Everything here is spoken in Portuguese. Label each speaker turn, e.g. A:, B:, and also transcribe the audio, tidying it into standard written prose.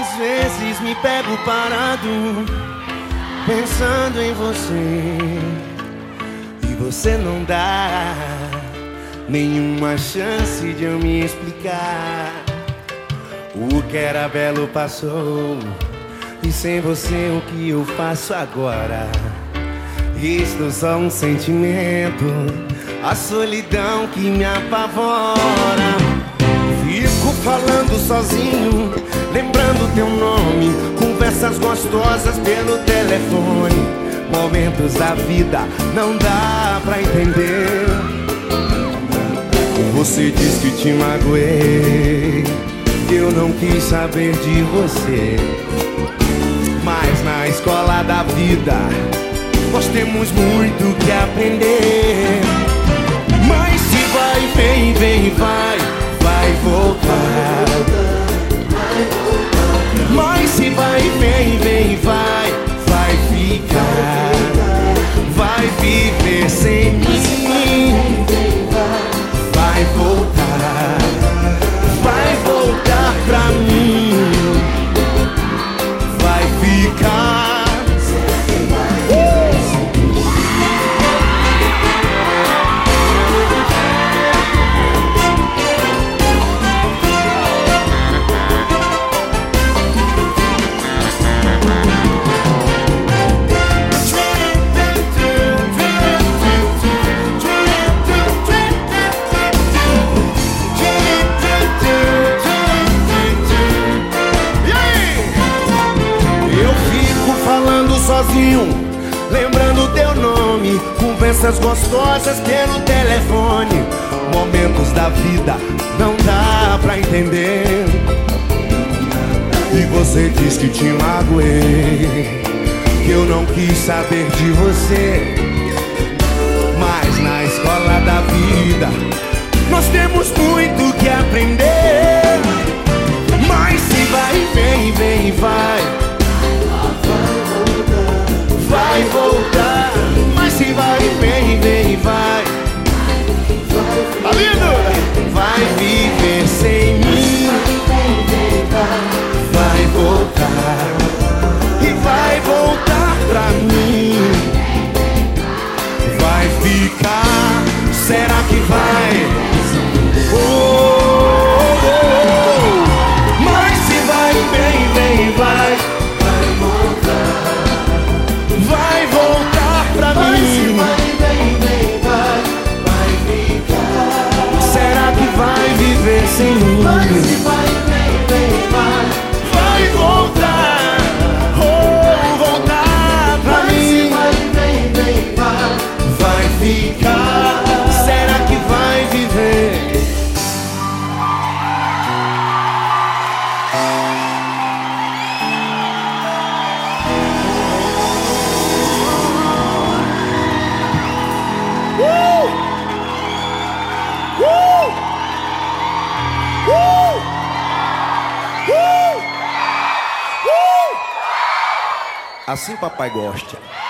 A: Às vezes me pego parado, pensando em você, e você não dá nenhuma chance de eu me explicar. O que era belo passou, e sem você o que eu faço agora? Isto só um sentimento, a solidão que me apavora. Fico falando sozinho, lembrando teu nome, conversas gostosas pelo telefone. Momentos da vida não dá pra entender. Você diz que te magoei, eu não quis saber de você. Mas na escola da vida nós temos muito que aprender. Mas se vai, vem, vem, vai voltar. Mas se vai, vem, vem, vai ficar. Vai viver sem mim. Vai voltar pra mim. Vai ficar. Sozinho, lembrando teu nome, conversas gostosas pelo telefone. Momentos da vida não dá pra entender. E você diz que te magoei, que eu não quis saber de você. Mas na escola da vida nós temos muito que aprender. Mas se vai, vem, vem, vai voltar. Mas se vai, vem, vem, vai. Tá lindo? Vai viver sem mim. Vai voltar. E vai voltar pra mim. Vai ficar. Será que vai? Oh, oh, oh. Mas se vai, vem, vem, vai. Vai voltar pra mim. Vai ficar. Será que vai viver sem mim? Vai voltar. Oh, voltar pra mim. Vai ficar. Será que vai viver? Assim papai gosta.